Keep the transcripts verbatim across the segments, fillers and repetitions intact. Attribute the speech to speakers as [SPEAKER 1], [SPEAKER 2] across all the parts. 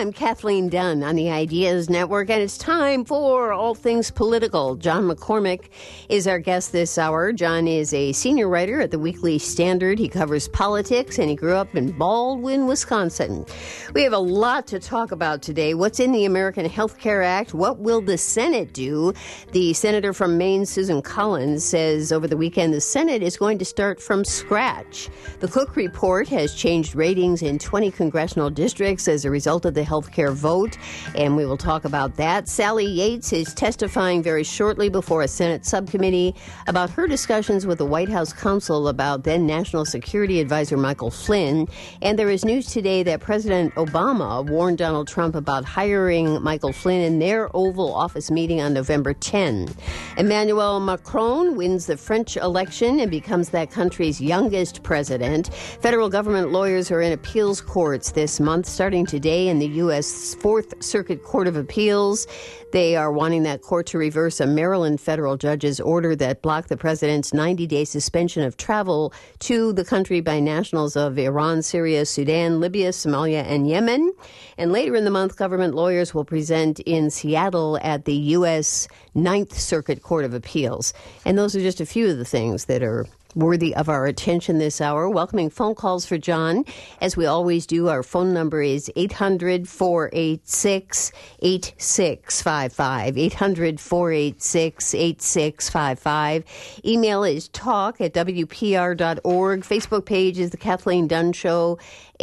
[SPEAKER 1] I'm Kathleen Dunn on the Ideas Network, and it's time for All Things Political. John McCormick is our guest this hour. John is a senior writer at the Weekly Standard. He covers politics, and he grew up in Baldwin, Wisconsin. We have a lot to talk about today. What's in the American Health Care Act? What will the Senate do? The senator from Maine, Susan Collins, says over the weekend the Senate is going to start from scratch. The Cook Report has changed ratings in twenty congressional districts as a result of the health care vote, and we will talk about that. Sally Yates is testifying very shortly before a Senate subcommittee about her discussions with the White House counsel about then National Security Advisor Michael Flynn. And there is news today that President Obama warned Donald Trump about hiring Michael Flynn in their Oval Office meeting on November tenth. Emmanuel Macron wins the French election and becomes that country's youngest president. Federal government lawyers are in appeals courts this month, starting today in the U S Fourth Circuit Court of Appeals. They are wanting that court to reverse a Maryland federal judge's order that blocked the president's ninety-day suspension of travel to the country by nationals of Iran, Syria, Sudan, Libya, Somalia, and Yemen. And later in the month, government lawyers will present in Seattle at the U S Ninth Circuit Court of Appeals. And those are just a few of the things that are worthy of our attention this hour. Welcoming phone calls for John. As we always do, our phone number is eight hundred, four eight six, eight six five five. eight hundred, four eight six, eight six five five. Email is talk at w p r dot org. Facebook page is The Kathleen Dunn Show.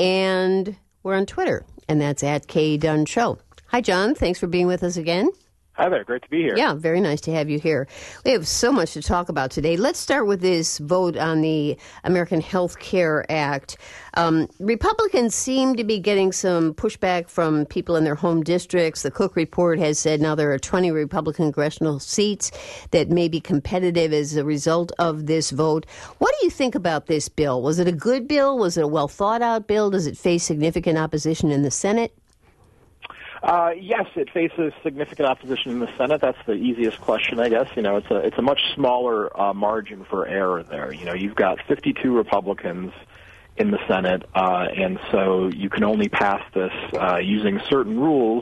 [SPEAKER 1] And we're on Twitter, and that's at K Dunn Show. Hi, John. Thanks for being with us again.
[SPEAKER 2] Hi there. Great to be here.
[SPEAKER 1] Yeah, very nice to have you here. We have so much to talk about today. Let's start with this vote on the American Health Care Act. Um, Republicans seem to be getting some pushback from people in their home districts. The Cook Report has said now there are twenty Republican congressional seats that may be competitive as a result of this vote. What do you think about this bill? Was it a good bill? Was it a well-thought-out bill? Does it face significant opposition in the Senate?
[SPEAKER 2] Uh, yes, it faces significant opposition in the Senate. That's the easiest question, I guess. You know, it's a it's a much smaller uh, margin for error there. You know, you've got fifty-two Republicans in the Senate, uh, and so you can only pass this uh, using certain rules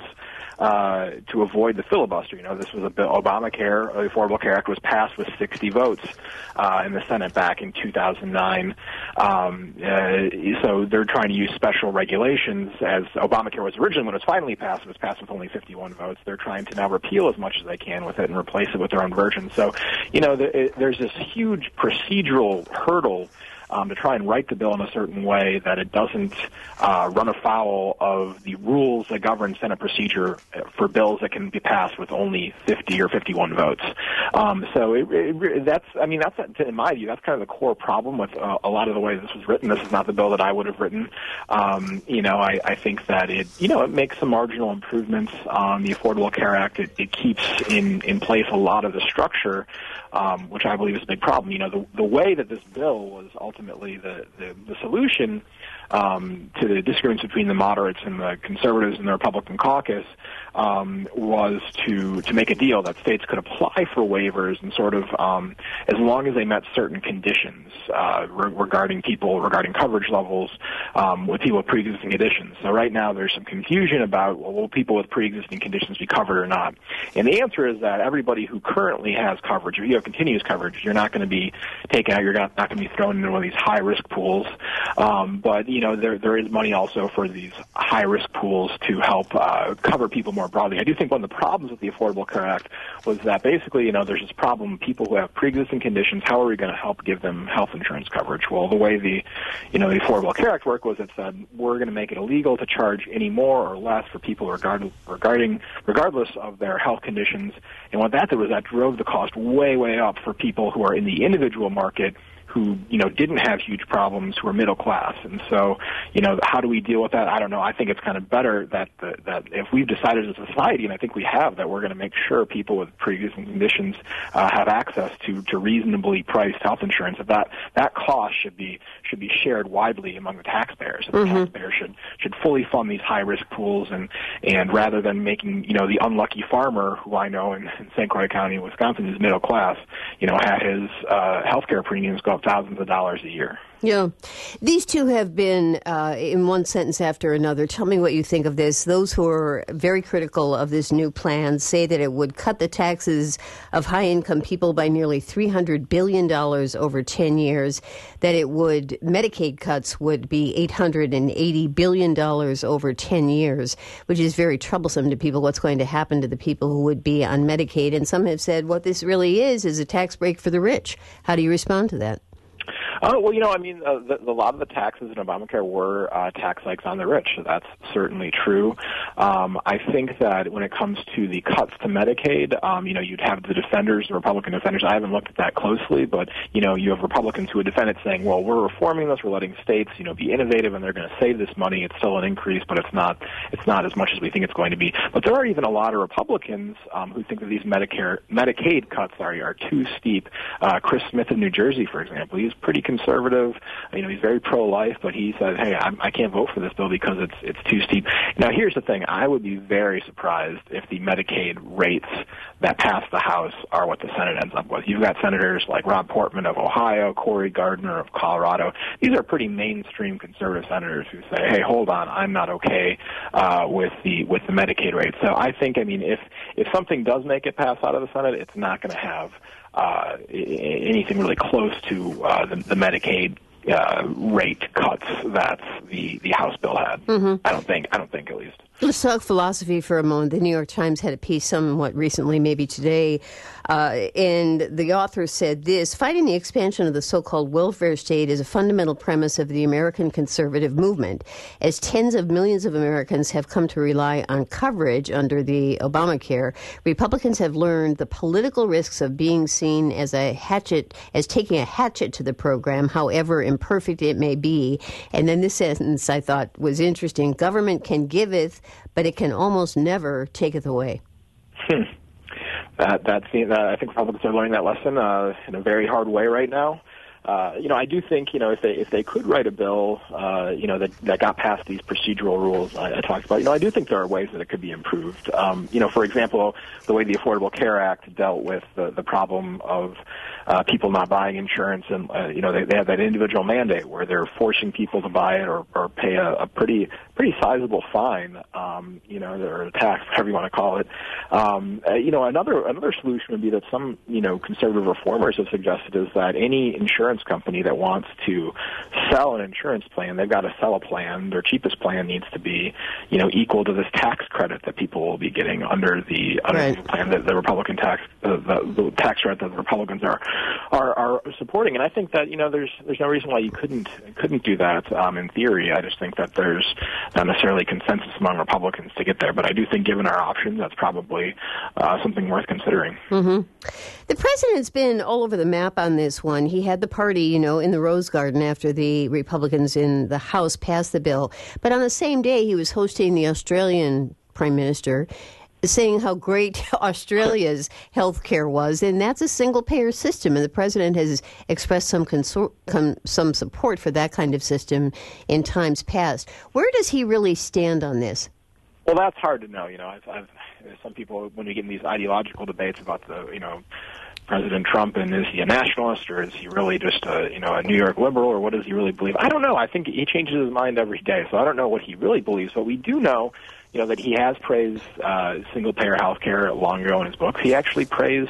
[SPEAKER 2] uh, to avoid the filibuster. You know, this was a bill, Obamacare, the Affordable Care Act was passed with sixty votes uh, in the Senate back in two thousand nine. Um, uh, so they're trying to use special regulations. As Obamacare was originally, when it was finally passed, it was passed with only fifty-one votes. They're trying to now repeal as much as they can with it and replace it with their own version. So, you know, the, it, there's this huge procedural hurdle Um, to try and write the bill in a certain way that it doesn't uh, run afoul of the rules that govern Senate procedure for bills that can be passed with only fifty or fifty-one votes. Um, so it, it, that's, I mean, that's, in my view, that's kind of the core problem with uh, a lot of the way this was written. This is not the bill that I would have written. Um, you know, I, I think that it, you know, it makes some marginal improvements on the Affordable Care Act. It, it keeps in, in place a lot of the structure, um, which I believe is a big problem. You know, the, the way that this bill was ultimately the, the, the solution um, to the disagreements between the moderates and the conservatives in the Republican caucus um, was to to make a deal that states could apply for waivers and sort of um, as long as they met certain conditions uh, re- regarding people, regarding coverage levels um, with people with pre-existing conditions. So right now there's some confusion about, well, will people with pre-existing conditions be covered or not? And the answer is that everybody who currently has coverage, if you have continuous coverage, you're not going to be taken out, you're not, not going to be thrown into one of these high-risk pools. Um, but, you know, there there is money also for these high-risk pools to help uh, cover people more broadly. I do think one of the problems with the Affordable Care Act was that basically, you know, there's this problem, people who have pre-existing conditions, how are we going to help give them health insurance coverage? Well, the way the, you know, the Affordable Care Act worked was it said we're going to make it illegal to charge any more or less for people regard, regarding, regardless of their health conditions. And what that did was that drove the cost way, way up for people who are in the individual market who, you know, didn't have huge problems, who are middle class. And so, you know, how do we deal with that? I don't know. I think it's kind of better that the, that if we've decided as a society, and I think we have, that we're going to make sure people with pre-existing conditions uh, have access to, to reasonably priced health insurance, that, that that cost should be should be shared widely among the taxpayers. And mm-hmm. the taxpayers should should fully fund these high-risk pools, and, and rather than making, you know, the unlucky farmer, who I know in, in Saint Croix County, Wisconsin, is middle class, you know, have his uh, health care premiums go up thousands of dollars a year.
[SPEAKER 1] Yeah. These two have been uh, in one sentence after another. Tell me what you think of this. Those who are very critical of this new plan say that it would cut the taxes of high-income people by nearly three hundred billion dollars over ten years, that it would, Medicaid cuts would be eight hundred eighty billion dollars over ten years, which is very troublesome to people. What's going to happen to the people who would be on Medicaid? And some have said what this really is is a tax break for the rich. How do you respond to that?
[SPEAKER 2] Oh, well, you know, I mean, uh, the, the, a lot of the taxes in Obamacare were uh, tax hikes on the rich. So that's certainly true. Um, I think that when it comes to the cuts to Medicaid, um, you know, you'd have the defenders, the Republican defenders. I haven't looked at that closely, but, you know, you have Republicans who would defend it saying, well, we're reforming this, we're letting states, you know, be innovative, and they're going to save this money. It's still an increase, but it's not it's not as much as we think it's going to be. But there are even a lot of Republicans um, who think that these Medicare Medicaid cuts are, are too steep. Uh, Chris Smith of New Jersey, for example, he's pretty conservative. You know, he's very pro-life, but he says, hey, I'm, I can't vote for this bill because it's it's too steep. Now, here's the thing. I would be very surprised if the Medicaid rates that pass the House are what the Senate ends up with. You've got senators like Rob Portman of Ohio, Cory Gardner of Colorado. These are pretty mainstream conservative senators who say, hey, hold on, I'm not okay uh, with the with the Medicaid rate. So I think, I mean, if, if something does make it pass out of the Senate, it's not going to have Uh, anything really close to uh, the, the Medicaid uh, rate cuts that the, the House bill had. Mm-hmm. I don't think. I don't think at least.
[SPEAKER 1] Let's talk philosophy for a moment. The New York Times had a piece somewhat recently, maybe today, uh, and the author said this: fighting the expansion of the so-called welfare state is a fundamental premise of the American conservative movement. As tens of millions of Americans have come to rely on coverage under the Obamacare, Republicans have learned the political risks of being seen as a hatchet, as taking a hatchet to the program, however imperfect it may be. And then this sentence I thought was interesting: government can giveth, but it can almost never taketh away.
[SPEAKER 2] Hmm. That, that's the, uh, I think Republicans are learning that lesson uh, in a very hard way right now. Uh, you know, I do think, you know, if they if they could write a bill, uh, you know, that, that got past these procedural rules I, I talked about, you know, I do think there are ways that it could be improved. Um, you know, for example, the way the Affordable Care Act dealt with the, the problem of uh, people not buying insurance, and, uh, you know, they, they have that individual mandate where they're forcing people to buy it or, or pay a, a pretty pretty sizable fine, um, you know, or a tax, whatever you want to call it. Um, uh, you know, another another solution would be that some, you know, conservative reformers have suggested is that any insurance company that wants to sell an insurance plan, they've got to sell a plan. Their cheapest plan needs to be, you know, equal to this tax credit that people will be getting under the under
[SPEAKER 1] right.
[SPEAKER 2] the plan that the Republican tax uh, the, the tax credit that the Republicans are, are are supporting. And I think that, you know, there's there's no reason why you couldn't couldn't do that um, in theory. I just think that there's not necessarily consensus among Republicans to get there. But I do think, given our options, that's probably uh, something worth considering.
[SPEAKER 1] Mm-hmm. The president's been all over the map on this one. He had the party, you know, in the Rose Garden after the Republicans in the House passed the bill. But on the same day, he was hosting the Australian Prime Minister, saying how great Australia's health care was, and that's a single-payer system, and the president has expressed some consor- com- some support for that kind of system in times past. Where does he really stand on this?
[SPEAKER 2] Well, that's hard to know. You know, I've, I've, some people, when we get in these ideological debates about the, you know, President Trump, and is he a nationalist, or is he really just a, you know, a New York liberal, or what does he really believe? I don't know. I think he changes his mind every day, so I don't know what he really believes. But we do know, you know, that he has praised uh, single-payer health care long ago in his books. He actually praised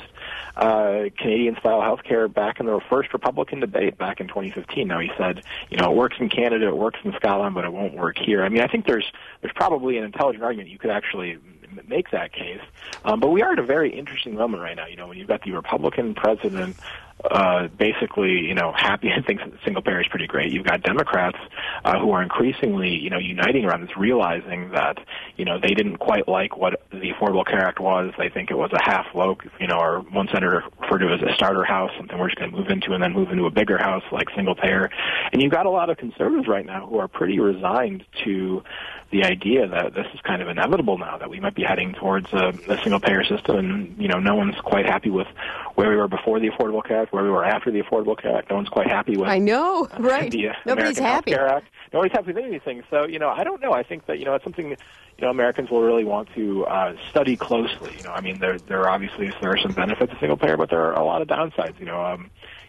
[SPEAKER 2] uh, Canadian-style health care back in the first Republican debate back in twenty fifteen. Now, he said, you know, it works in Canada, it works in Scotland, but it won't work here. I mean, I think there's there's probably an intelligent argument you could actually make that case. Um, but we are at a very interesting moment right now. You know, when you've got the Republican president uh, basically, you know, happy and thinks that single payer is pretty great. You've got Democrats uh, who are increasingly, you know, uniting around this, realizing that, you know, they didn't quite like what the Affordable Care Act was. They think it was a half loaf, you know, or one senator referred to it as a starter house, something we're just going to move into and then move into a bigger house like single payer. And you've got a lot of conservatives right now who are pretty resigned to the idea that this is kind of inevitable now, that we might be heading towards a, a single-payer system, and, you know, no one's quite happy with where we were before the Affordable Care Act, where we were after the Affordable Care Act. No one's quite happy with
[SPEAKER 1] I know, right.
[SPEAKER 2] uh, the uh,
[SPEAKER 1] Nobody's
[SPEAKER 2] American
[SPEAKER 1] happy.
[SPEAKER 2] Health Care Act. Nobody's happy with any of these things. So, you know, I don't know. I think that, you know, it's something that, you know, Americans will really want to uh, study closely. You know, I mean, there there are obviously there are some benefits of single-payer, but there are a lot of downsides. You know, um,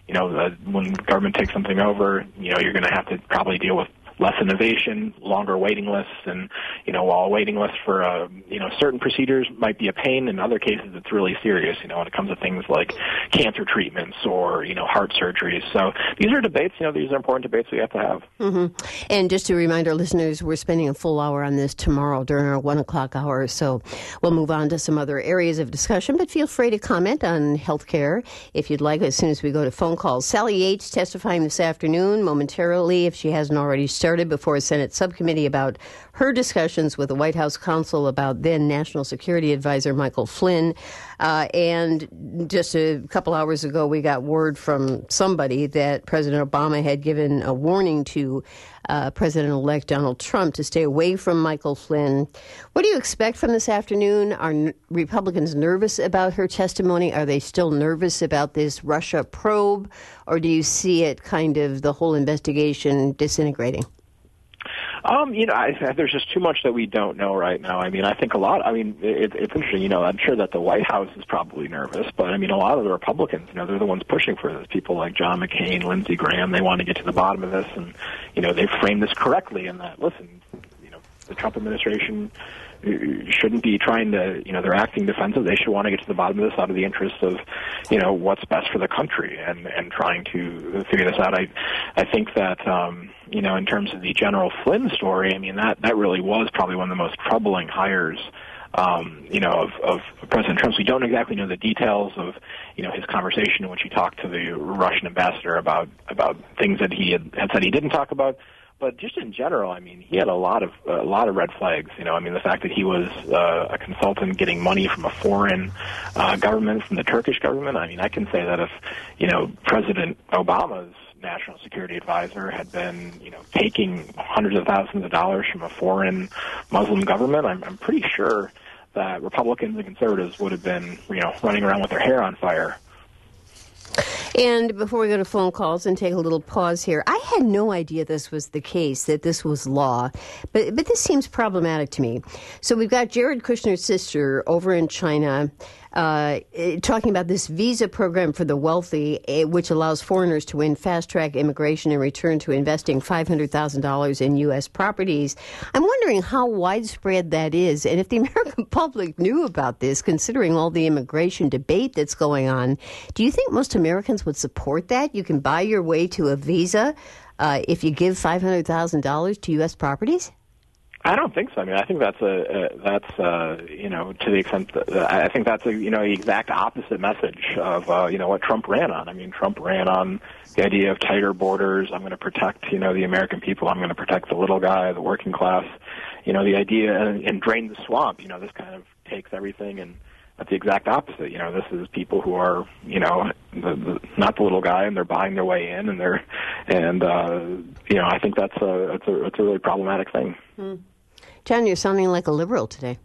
[SPEAKER 2] you know, uh, when government takes something over, you know, you're going to have to probably deal with less innovation, longer waiting lists, and, you know, while waiting lists for, uh, you know, certain procedures might be a pain, in other cases it's really serious, you know, when it comes to things like cancer treatments or, you know, heart surgeries. So these are debates, you know, these are important debates we have to have.
[SPEAKER 1] Mm-hmm. And just to remind our listeners, we're spending a full hour on this tomorrow during our one o'clock hour, so we'll move on to some other areas of discussion, but feel free to comment on health care if you'd like as soon as we go to phone calls. Sally Yates testifying this afternoon momentarily, if she hasn't already started. started before a Senate subcommittee about her discussions with the White House counsel about then National Security Advisor Michael Flynn. Uh, and just a couple hours ago, we got word from somebody that President Obama had given a warning to uh, President-elect Donald Trump to stay away from Michael Flynn. What do you expect from this afternoon? Are n- Republicans nervous about her testimony? Are they still nervous about this Russia probe? Or do you see it kind of the whole investigation disintegrating?
[SPEAKER 2] Um, you know, I, there's just too much that we don't know right now. I mean, I think a lot, I mean, it, it's interesting, you know, I'm sure that the White House is probably nervous, but I mean, a lot of the Republicans, you know, they're the ones pushing for this. People like John McCain, Lindsey Graham, they want to get to the bottom of this, and, you know, they've framed this correctly in that, listen, you know, the Trump administration shouldn't be trying to, you know, they're acting defensive. They should want to get to the bottom of this out of the interest of, you know, what's best for the country and, and trying to figure this out. I, I think that, um, you know, in terms of the General Flynn story, I mean, that, that really was probably one of the most troubling hires, um, you know, of, of President Trump's. We don't exactly know the details of, you know, his conversation in which he talked to the Russian ambassador about, about things that he had, had said he didn't talk about. But just in general, I mean, he had a lot of a lot of red flags. You know, I mean, the fact that he was uh, a consultant getting money from a foreign uh, government, from the Turkish government. I mean, I can say that if, you know, President Obama's national security advisor had been, you know, taking hundreds of thousands of dollars from a foreign Muslim government, I'm, I'm pretty sure that Republicans and conservatives would have been, you know, running around with their hair on fire.
[SPEAKER 1] And before we go to phone calls and take a little pause here, I had no idea this was the case, that this was law, but but this seems problematic to me. So we've got Jared Kushner's sister over in China uh, talking about this visa program for the wealthy, which allows foreigners to win fast-track immigration and return to investing five hundred thousand dollars in U S properties. I'm wondering how widespread that is, and if the American public knew about this, considering all the immigration debate that's going on. Do you think most Americans would support that? You can buy your way to a visa uh, if you give five hundred thousand dollars to U S properties?
[SPEAKER 2] I don't think so. I mean, I think that's a, a that's uh, you know, to the extent that uh, I think that's a you know the exact opposite message of uh, you know what Trump ran on. I mean, Trump ran on the idea of tighter borders. I'm going to protect you know the American people. I'm going to protect the little guy, the working class. You know, the idea and, and drain the swamp. You know, this kind of takes everything and. That's the exact opposite. You know, this is people who are, you know, the, the, not the little guy, and they're buying their way in, and they're, and uh, you know, I think that's a, it's a, it's a really problematic thing.
[SPEAKER 1] Hmm. John, you're sounding like a liberal today.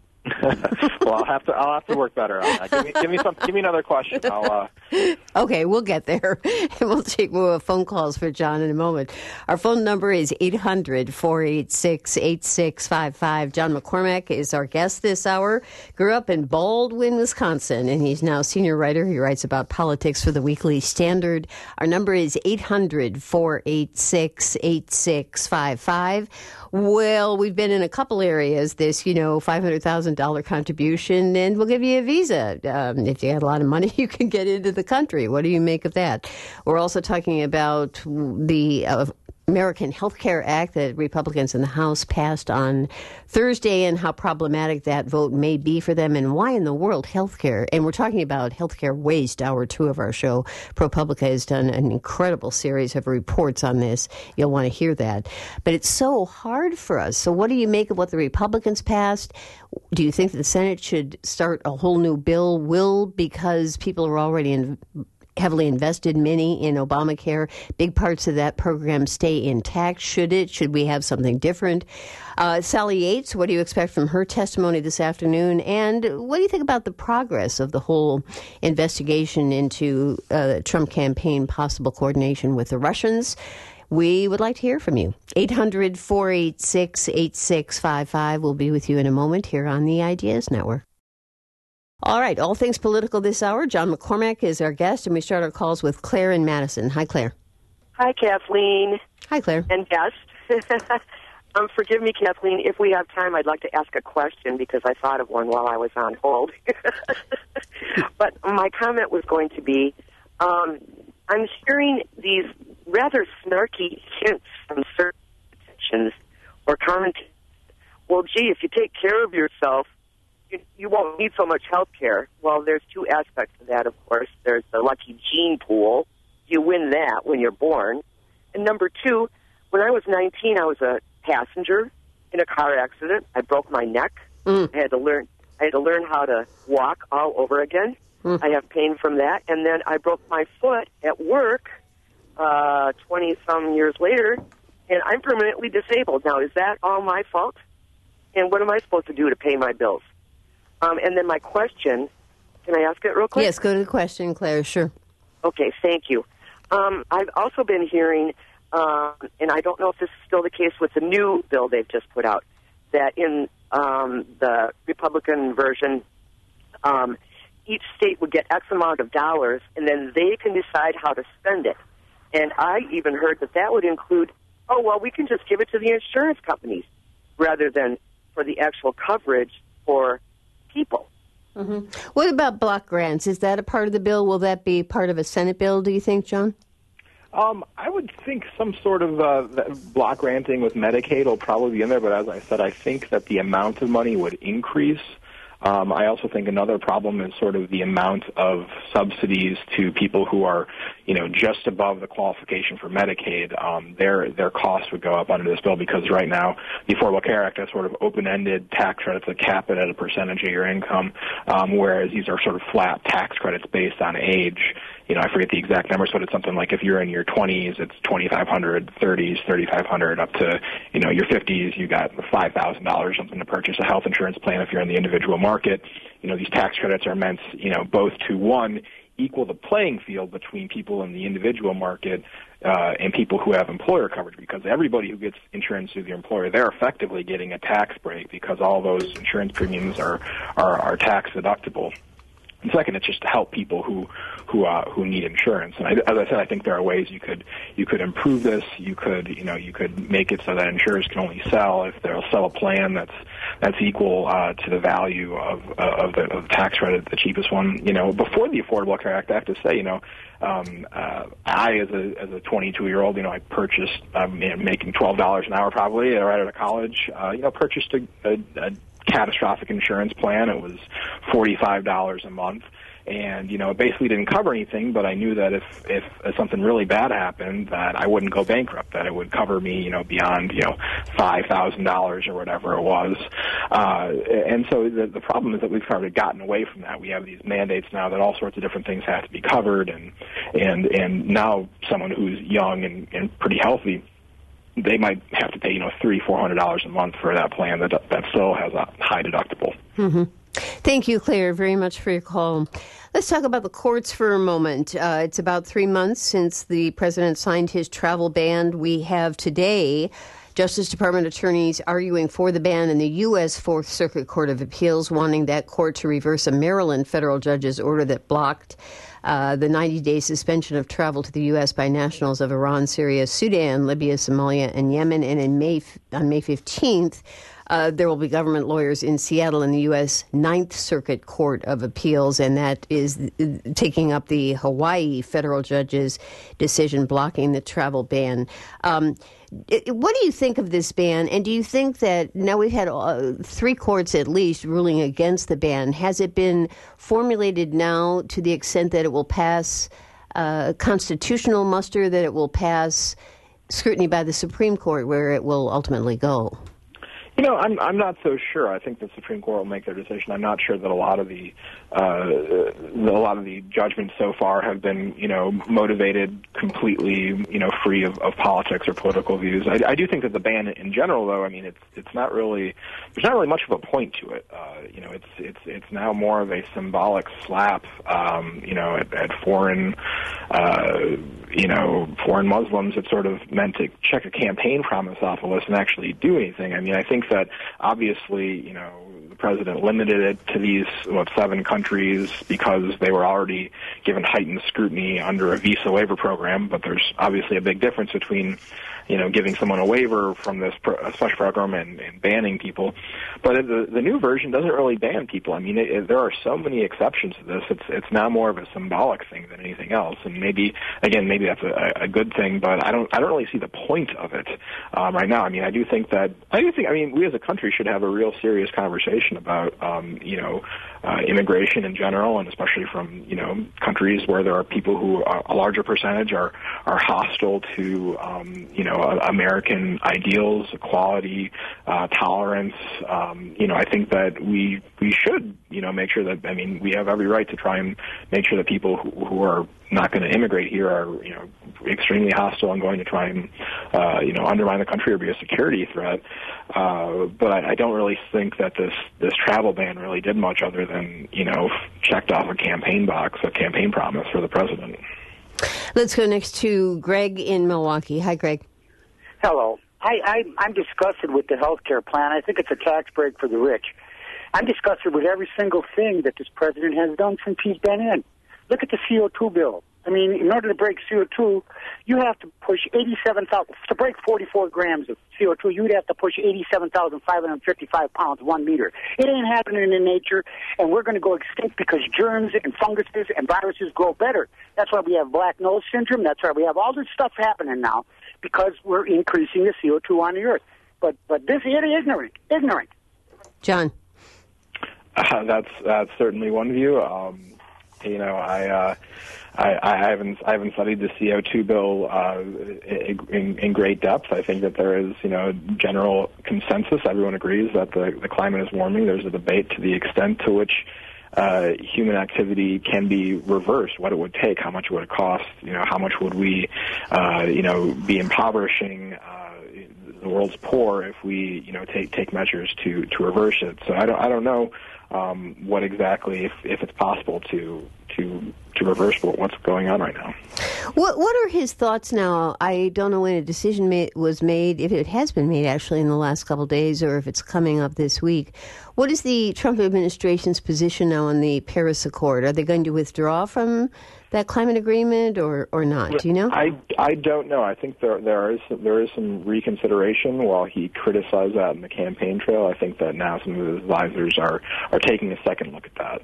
[SPEAKER 2] Well, I'll have to, I'll have to work better on that. Give me, give me some, give me another question. I'll. Uh...
[SPEAKER 1] Okay, we'll get there, and we'll take more phone calls for John in a moment. Our phone number is eight hundred, four eight six, eight six five five. John McCormack is our guest this hour. Grew up in Baldwin, Wisconsin, and he's now a senior writer. He writes about politics for the Weekly Standard. Our number is eight hundred, four eight six, eight six five five. Well, we've been in a couple areas, this, you know, five hundred thousand dollars contribution, and we'll give you a visa. Um, if you have a lot of money, you can get into the country. What do you make of that? We're also talking about the uh, American Health Care Act that Republicans in the House passed on Thursday and how problematic that vote may be for them and why in the world health care. And we're talking about health care waste, hour two of our show. ProPublica has done an incredible series of reports on this. You'll want to hear that. But it's so hard for us. So what do you make of what the Republicans passed? Do you think that the Senate should start a whole new bill? Will, because people are already in heavily invested, many in Obamacare, big parts of that program stay intact? Should it? Should we have something different? Uh, Sally Yates, what do you expect from her testimony this afternoon? And what do you think about the progress of the whole investigation into uh, Trump campaign possible coordination with the Russians? We would like to hear from you. eight hundred, four eight six, eight six five five. We'll be with you in a moment here on the Ideas Network. All right, all things political this hour. John McCormack is our guest, and we start our calls with Claire in Madison. Hi, Claire.
[SPEAKER 3] Hi, Kathleen.
[SPEAKER 1] Hi, Claire.
[SPEAKER 3] And guest. um, forgive me, Kathleen. If we have time, I'd like to ask a question because I thought of one while I was on hold. But my comment was going to be, um, I'm hearing these rather snarky hints from certain politicians or commentators. Well, gee, if you take care of yourself, you, you won't need so much health care. Well, there's two aspects to that, of course. There's the lucky gene pool. You win that when you're born. And number two, when I was nineteen, I was a passenger in a car accident. I broke my neck. Mm. I had to learn I had to learn how to walk all over again. Mm. I have pain from that. And then I broke my foot at work uh, twenty-some years later, and I'm permanently disabled. Now, is that all my fault? And what am I supposed to do to pay my bills? Um, and then my question, can I ask it real quick?
[SPEAKER 1] Yes, go to the question, Claire, sure.
[SPEAKER 3] Okay, thank you. Um, I've also been hearing, uh, and I don't know if this is still the case with the new bill they've just put out, that in um, the Republican version, um, each state would get X amount of dollars, and then they can decide how to spend it. And I even heard that that would include, oh, well, we can just give it to the insurance companies rather than for the actual coverage for people.
[SPEAKER 1] Mm-hmm. What about block grants? Is that a part of the bill? Will that be part of a Senate bill, do you think, John?
[SPEAKER 2] Um, I would think some sort of uh, block granting with Medicaid will probably be in there, but as I said, I think that the amount of money would increase. Um, I also think another problem is sort of the amount of subsidies to people who are, you know, just above the qualification for Medicaid. Um, their their costs would go up under this bill because right now the Affordable Care Act has sort of open-ended tax credits that cap it at a percentage of your income, um, whereas these are sort of flat tax credits based on age. You know, I forget the exact numbers, but it's something like if you're in your twenties, it's twenty-five hundred dollars, thirties, thirty-five hundred dollars, up to, you know, your fifties, you got five thousand dollars something to purchase a health insurance plan if you're in the individual market. You know, these tax credits are meant, you know, both to, one, equal the playing field between people in the individual market uh, and people who have employer coverage, because everybody who gets insurance through the employer, they're effectively getting a tax break because all those insurance premiums are, are, are tax deductible. And second, it's just to help people who who uh, who need insurance. And I, as I said, I think there are ways you could you could improve this. You could you know you could make it so that insurers can only sell if they'll sell a plan that's that's equal uh, to the value of uh, of, the, of the tax credit, the cheapest one. You know, before the Affordable Care Act, I have to say, you know, um, uh, I as a as a twenty-two year old, you know, I purchased um, you know, making twelve dollars an hour probably right out of college. Uh, you know, purchased a, a, a catastrophic insurance plan. It was forty-five dollars a month. And, you know, it basically didn't cover anything, but I knew that if, if something really bad happened, that I wouldn't go bankrupt, that it would cover me, you know, beyond, you know, five thousand dollars or whatever it was. Uh, and so the, the problem is that we've kind of gotten away from that. We have these mandates now that all sorts of different things have to be covered, and, and, and now someone who's young and, and pretty healthy, they might have to pay, you know, three, four hundred dollars a month for that plan that that still has a high deductible.
[SPEAKER 1] Mm-hmm. Thank you, Claire, very much for your call. Let's talk about the courts for a moment. Uh, it's about three months since the president signed his travel ban. We have today Justice Department attorneys arguing for the ban in the U S Fourth Circuit Court of Appeals, wanting that court to reverse a Maryland federal judge's order that blocked uh, the ninety-day suspension of travel to the U S by nationals of Iran, Syria, Sudan, Libya, Somalia, and Yemen. And in May, on May fifteenth, Uh, there will be government lawyers in Seattle in the U S Ninth Circuit Court of Appeals, and that is taking up the Hawaii federal judge's decision blocking the travel ban. Um, what do you think of this ban, and do you think that now we've had uh, three courts at least ruling against the ban? Has it been formulated now to the extent that it will pass uh, constitutional muster, that it will pass scrutiny by the Supreme Court, where it will ultimately go?
[SPEAKER 2] You know, I'm I'm not so sure. I think the Supreme Court will make their decision. I'm not sure that a lot of the uh, a lot of the judgments so far have been, you know, motivated completely, you know, free of, of politics or political views. I, I do think that the ban in general, though, I mean, it's it's not really there's not really much of a point to it. Uh, you know, it's it's it's now more of a symbolic slap, um, you know, at, at foreign, uh, you know, foreign Muslims. It's sort of meant to check a campaign promise off a list and actually do anything. I mean, I think that obviously, you know, the president limited it to these, what, seven countries because they were already given heightened scrutiny under a visa waiver program, but there's obviously a big difference between, you know, giving someone a waiver from this pro- special program and, and banning people. But the, the new version doesn't really ban people. I mean, it, it, there are so many exceptions to this. It's it's now more of a symbolic thing than anything else. And maybe, again, maybe that's a, a good thing, but I don't I don't really see the point of it um, right now. I mean, I do think that I do think I mean we as a country should have a real serious conversation about um, you know uh, immigration in general, and especially from you know countries where there are people who are, a larger percentage are are hostile to um, you know American ideals, equality, uh, tolerance. Um, you know, I think that we we should you know make sure that I mean we have every right to try and make sure that people who, who are not going to immigrate here are you know extremely hostile and going to try and uh, you know undermine the country or be a security threat. Uh, but I, I don't really think that this this travel ban really did much other than you know checked off a campaign box, a campaign promise for the president.
[SPEAKER 1] Let's go next to Greg in Milwaukee. Hi, Greg.
[SPEAKER 4] Hello. I, I, I'm disgusted with the health care plan. I think it's a tax break for the rich. I'm disgusted with every single thing that this president has done since he's been in. Look at the C O two bill. I mean, in order to break C O two, you have to push eighty-seven thousand, to break forty-four grams of C O two, you'd have to push eighty-seven thousand five hundred fifty-five pounds, one meter. It ain't happening in nature, and we're going to go extinct because germs and funguses and viruses grow better. That's why we have black nose syndrome. That's why we have all this stuff happening now, because we're increasing the C O two on the earth. But but this is ignorant, ignorant.
[SPEAKER 1] John.
[SPEAKER 2] Uh, that's that's certainly one view. Um, you know, I, uh, I I haven't I haven't studied the C O two bill uh, in, in great depth. I think that there is you know general consensus. Everyone agrees that the the climate is warming. There's a debate to the extent to which uh, human activity can be reversed, what it would take, how much would it cost, you know, how much would we, uh, you know, be impoverishing uh, the world's poor if we, you know, take take measures to to reverse it. So I don't I don't know. Um, what exactly, if, if it's possible to to to reverse what, what's going on right now.
[SPEAKER 1] What what are his thoughts now? I don't know when a decision made, was made, if it has been made actually in the last couple of days, or if it's coming up this week. What is the Trump administration's position now on the Paris Accord? Are they going to withdraw from that climate agreement or, or not? Do you know?
[SPEAKER 2] I, I don't know. I think there there is there is some reconsideration. While he criticized that in the campaign trail, I think that now some of his advisors are, are taking a second look at that.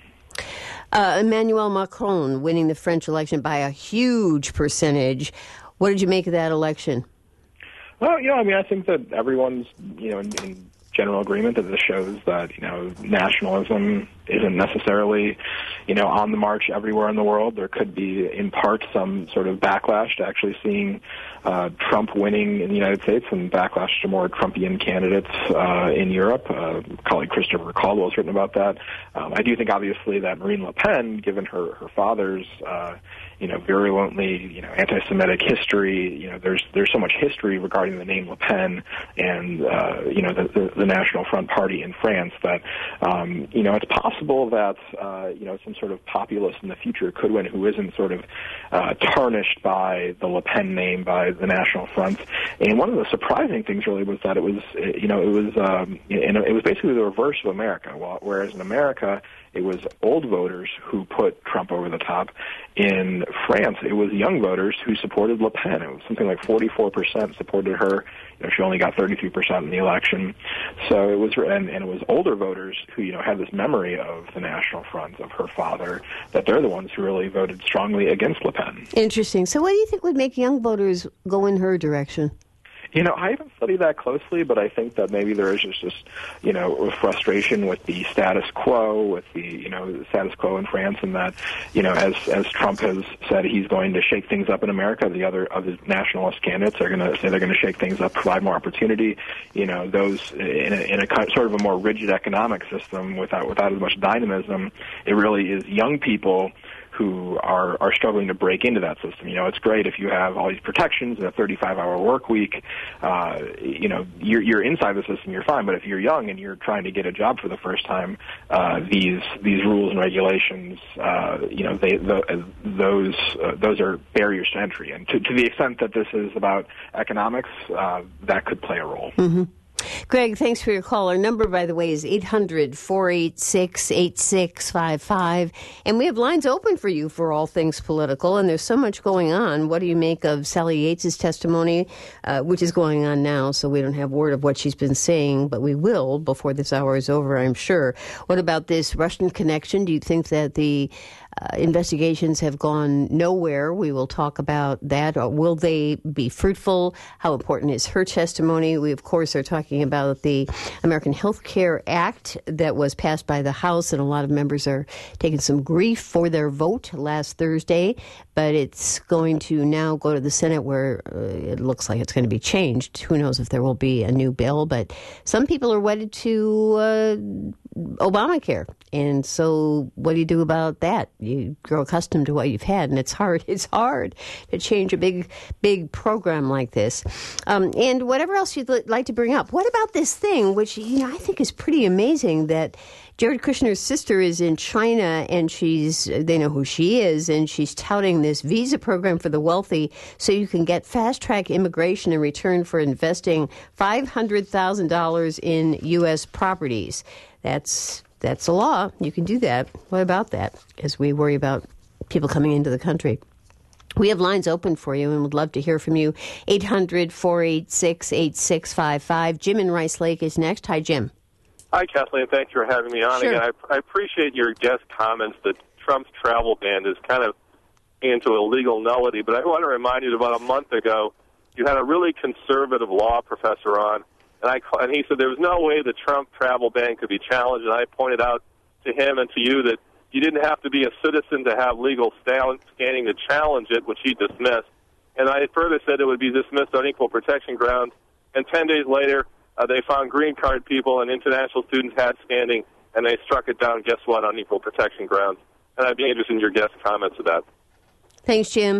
[SPEAKER 1] Uh, Emmanuel Macron winning the French election by a huge percentage. What did you make of that election?
[SPEAKER 2] Well, you know, I mean, I think that everyone's, you know, in, in general agreement that this shows that, you know, nationalism isn't necessarily, you know, on the march everywhere in the world. There could be, in part, some sort of backlash to actually seeing uh, Trump winning in the United States and backlash to more Trumpian candidates uh, in Europe. Uh, colleague Christopher Caldwell has written about that. Um, I do think, obviously, that Marine Le Pen, given her, her father's, uh, you know, virulently, you know, anti-Semitic history, you know, there's there's so much history regarding the name Le Pen and, uh, you know, the, the, the National Front Party in France that, um, you know, it's possible that, uh, you know, some sort of populist in the future could win who isn't sort of uh, tarnished by the Le Pen name, by the National Front. And one of the surprising things really was that it was, you know, it was, um, it was basically the reverse of America. Whereas in America, it was old voters who put Trump over the top. In France, it was young voters who supported Le Pen. It was something like forty-four percent supported her. You know, she only got thirty-three percent in the election. So it was, and, and it was older voters who, you know, had this memory of the National Front, of her father, that they're the ones who really voted strongly against Le Pen.
[SPEAKER 1] Interesting. So what do you think would make young voters go in her direction?
[SPEAKER 2] You know, I haven't studied that closely, but I think that maybe there is just this, you know, frustration with the status quo, with the, you know, the status quo in France, and that, you know, as as Trump has said he's going to shake things up in America, the other other nationalist candidates are going to say they're going to shake things up, provide more opportunity. You know, those in a, in a kind, sort of a more rigid economic system without without as much dynamism, it really is young people who are, are struggling to break into that system. You know, it's great if you have all these protections and a thirty-five hour work week. Uh, you know, you're, you're inside the system, you're fine. But if you're young and you're trying to get a job for the first time, uh, these these rules and regulations, uh, you know, they the, those uh, those are barriers to entry. And to, to the extent that this is about economics, uh, that could play a role.
[SPEAKER 1] Mm-hmm. Greg, thanks for your call. Our number, by the way, is eight hundred, four eight six, eight six five five. And we have lines open for you for all things political. And there's so much going on. What do you make of Sally Yates' testimony, uh, which is going on now, so we don't have word of what she's been saying, but we will before this hour is over, I'm sure. What about this Russian connection? Do you think that the Uh, investigations have gone nowhere? We will talk about that. Or will they be fruitful? How important is her testimony? We, of course, are talking about the American Health Care Act that was passed by the House, and a lot of members are taking some grief for their vote last Thursday. But it's going to now go to the Senate, where uh, it looks like it's going to be changed. Who knows if there will be a new bill? But some people are wedded to uh, Obamacare. And so what do you do about that? You grow accustomed to what you've had, and it's hard. It's hard to change a big, big program like this. Um, and whatever else you'd like to bring up. What about this thing, which, you know, I think is pretty amazing, that Jared Kushner's sister is in China, and she's, they know who she is, and she's touting this visa program for the wealthy so you can get fast-track immigration in return for investing five hundred thousand dollars in U S properties. That's that's a law. You can do that. What about that, as we worry about people coming into the country? We have lines open for you and would love to hear from you. eight hundred, four eight six, eight six five five. Jim in Rice Lake is next. Hi, Jim.
[SPEAKER 5] Hi, Kathleen. Thanks for having me on
[SPEAKER 1] Sure.
[SPEAKER 5] again. I, I appreciate your guest comments that Trump's travel ban is kind of into a legal nullity, but I want to remind you that about a month ago, you had a really conservative law professor on, and I and he said there was no way the Trump travel ban could be challenged, and I pointed out to him and to you that you didn't have to be a citizen to have legal standing to challenge it, which he dismissed. And I further said it would be dismissed on equal protection grounds, and ten days later, Uh, they found green card people and international students had standing, and they struck it down, guess what, on equal protection grounds. And I'd be interested in your guest comments to that.
[SPEAKER 1] Thanks, Jim.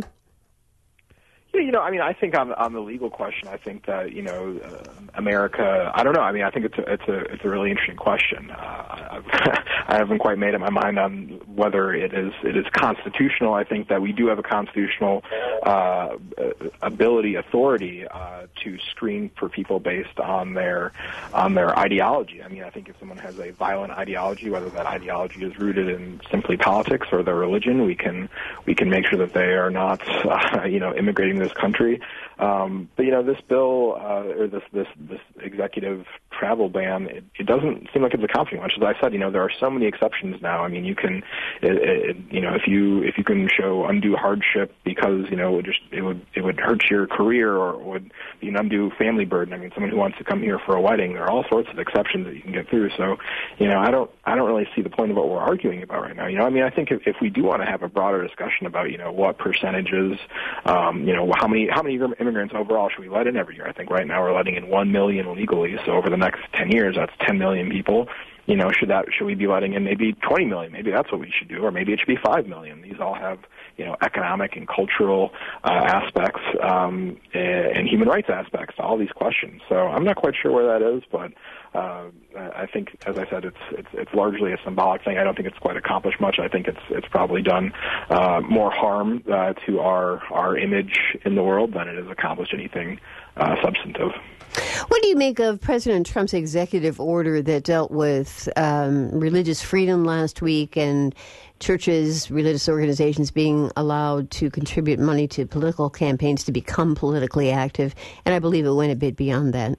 [SPEAKER 2] Yeah, you know, I mean, I think on on the legal question, I think that, you know, uh, America, I don't know. I mean, I think it's a it's a it's a really interesting question. Uh, I've, I haven't quite made up my mind on whether it is it is constitutional. I think that we do have a constitutional uh, ability, authority uh, to screen for people based on their on their ideology. I mean, I think if someone has a violent ideology, whether that ideology is rooted in simply politics or their religion, we can we can make sure that they are not, uh, you know, immigrating to this country. Um, but you know, this bill uh, or this this this executive travel ban, it, it doesn't seem like it's accomplishing much. As I said, you know, there are so many exceptions now. I mean, you can, it, it, you know, if you if you can show undue hardship because you know it would just it would it would hurt your career or would be an undue family burden. I mean, someone who wants to come here for a wedding, there are all sorts of exceptions that you can get through. So, you know, I don't I don't really see the point of what we're arguing about right now. You know, I mean, I think if, if we do want to have a broader discussion about, you know, what percentages, um, you know, how many how many immigrants overall should we let in every year? I think right now we're letting in one million legally. So over the next ten years, that's ten million people. You know, should that should we be letting in maybe twenty million? Maybe that's what we should do, or maybe it should be five million. These all have, you know, economic and cultural uh, aspects um, and human rights aspects to all these questions. So I'm not quite sure where that is, but uh, I think, as I said, it's it's it's largely a symbolic thing. I don't think it's quite accomplished much. I think it's it's probably done uh, more harm uh, to our our image in the world than it has accomplished anything uh, substantive.
[SPEAKER 1] What do you make of President Trump's executive order that dealt with um, religious freedom last week and churches, religious organizations being allowed to contribute money to political campaigns to become politically active? And I believe it went a bit beyond that.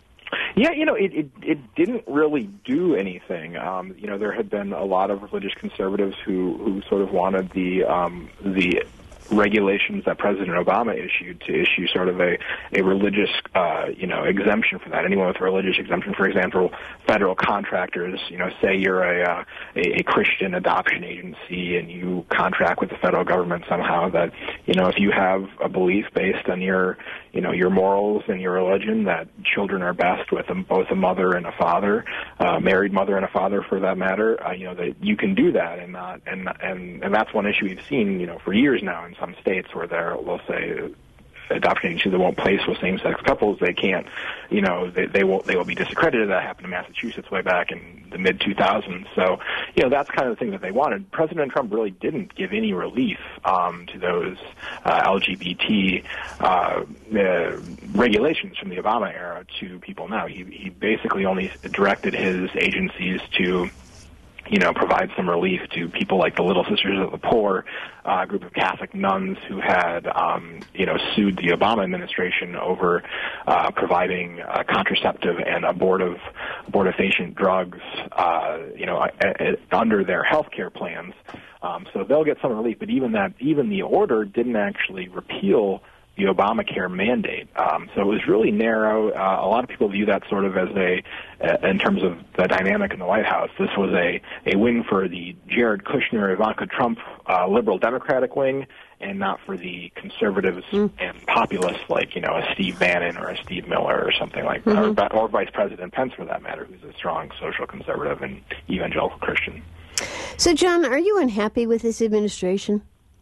[SPEAKER 2] Yeah, you know, it, it, it didn't really do anything. Um, you know, there had been a lot of religious conservatives who, who sort of wanted the um, the regulations that President Obama issued to issue sort of a, a religious, uh, you know, exemption for that. Anyone with a religious exemption, for example, federal contractors, you know, say you're a, uh, a, a Christian adoption agency and you contract with the federal government somehow that, you know, if you have a belief based on your, you know, your morals and your religion that children are best with a, both a mother and a father, uh, married mother and a father for that matter, uh, you know, that you can do that and not, and, and, and that's one issue we've seen, you know, for years now in some states where they're, they'll say, adopt an agency that won't place with same-sex couples, they can't, you know, they, they will they will be discredited. That happened in Massachusetts way back in the mid two thousands. So, you know, that's kind of the thing that they wanted. President Trump really didn't give any relief um, to those uh, L G B T uh, uh, regulations from the Obama era to people now. He, he basically only directed his agencies to, you know, provide some relief to people like the Little Sisters of the Poor, uh, a group of Catholic nuns who had, um, you know, sued the Obama administration over uh, providing uh, contraceptive and abortive, abortifacient drugs, uh, you know, a, a, under their health care plans. Um, so they'll get some relief, but even that, even the order didn't actually repeal the Obamacare mandate. Um, so it was really narrow. Uh, a lot of people view that sort of as a, uh, in terms of the dynamic in the White House, this was a, a win for the Jared Kushner, Ivanka Trump uh, liberal Democratic wing, and not for the conservatives mm. and populists like, you know, a Steve Bannon or a Steve Miller or something like that, mm-hmm. or, or Vice President Pence for that matter, who's a strong social conservative and evangelical Christian.
[SPEAKER 1] So, John, are you unhappy with this administration?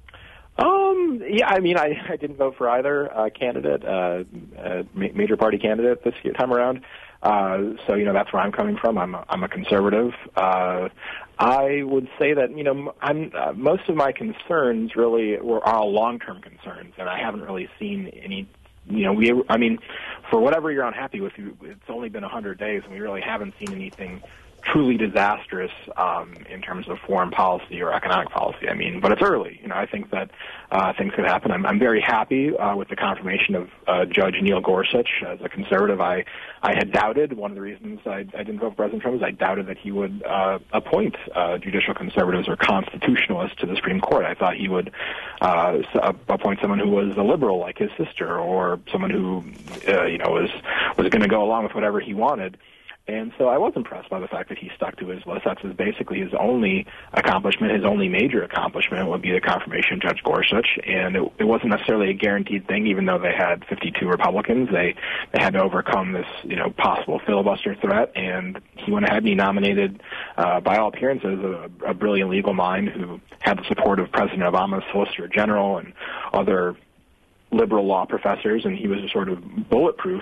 [SPEAKER 2] Um, yeah, I mean, I, I didn't vote for either uh, candidate, uh, uh, major party candidate this year, time around. Uh, so, you know, that's where I'm coming from. I'm a, I'm a conservative. Uh, I would say that, you know, I'm, uh, most of my concerns really were all long-term concerns, and I haven't really seen any, you know, we, I mean, for whatever you're unhappy with, it's only been one hundred days, and we really haven't seen anything truly disastrous um, in terms of foreign policy or economic policy. I mean, but it's early. You know, I think that uh, things could happen. I'm, I'm very happy uh, with the confirmation of uh, Judge Neil Gorsuch as a conservative. I, I had doubted. One of the reasons I, I didn't vote for President Trump is I doubted that he would uh, appoint uh, judicial conservatives or constitutionalists to the Supreme Court. I thought he would uh, appoint someone who was a liberal like his sister, or someone who, uh, you know, was was going to go along with whatever he wanted. And so I was impressed by the fact that he stuck to his list. That's his, basically his only accomplishment. His only major accomplishment would be the confirmation of Judge Gorsuch. And it, it wasn't necessarily a guaranteed thing, even though they had fifty-two Republicans. They they had to overcome this, you know, possible filibuster threat. And he went ahead and he nominated, uh, by all appearances, a, a brilliant legal mind who had the support of President Obama's Solicitor General and other liberal law professors. And he was a sort of bulletproof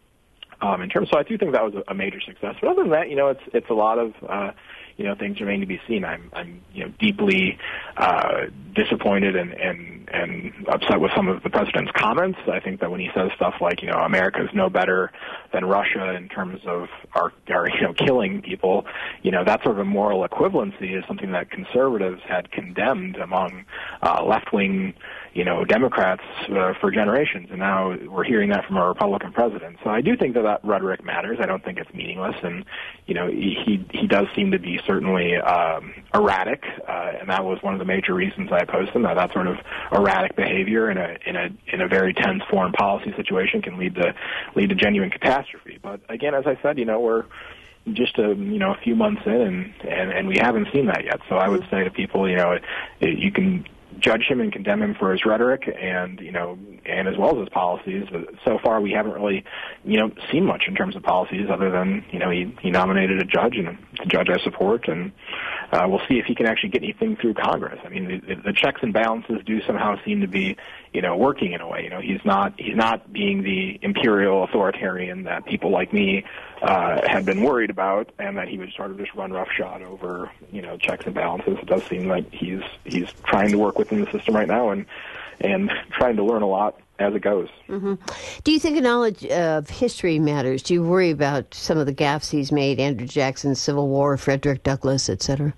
[SPEAKER 2] Um, in terms, so I do think that was a, a major success. But other than that, you know, it's it's a lot of uh, you know things remain to be seen. I'm I'm you know deeply uh, disappointed and, and and upset with some of the president's comments. I think that when he says stuff like, you know, America's no better than Russia in terms of our, our you know killing people, you know, that sort of moral equivalency is something that conservatives had condemned among uh, left-wing, you know, Democrats uh, for generations, and now we're hearing that from a Republican president. So I do think that that rhetoric matters. I don't think it's meaningless, and you know, he he does seem to be certainly um, erratic, uh, and that was one of the major reasons I opposed him. That that sort of erratic behavior in a in a in a very tense foreign policy situation can lead to lead to genuine catastrophe. But again, as I said, you know, we're just a you know a few months in, and and, and we haven't seen that yet. So I would say to people, you know, it, it, you can judge him and condemn him for his rhetoric and, you know, and as well as his policies. But so far we haven't really, you know, seen much in terms of policies other than, you know, he, he nominated a judge, and it's a judge I support, and uh, we'll see if he can actually get anything through Congress. I mean, the, the checks and balances do somehow seem to be, you know, working in a way. You know, he's not, he's not being the imperial authoritarian that people like me uh, had been worried about, and that he would sort of just run roughshod over, you know, checks and balances. It does seem like he's he's trying to work within the system right now, and and trying to learn a lot as it goes.
[SPEAKER 1] Mm-hmm. Do you think a knowledge of history matters? Do you worry about some of the gaffes he's made, Andrew Jackson, Civil War, Frederick Douglass, et cetera?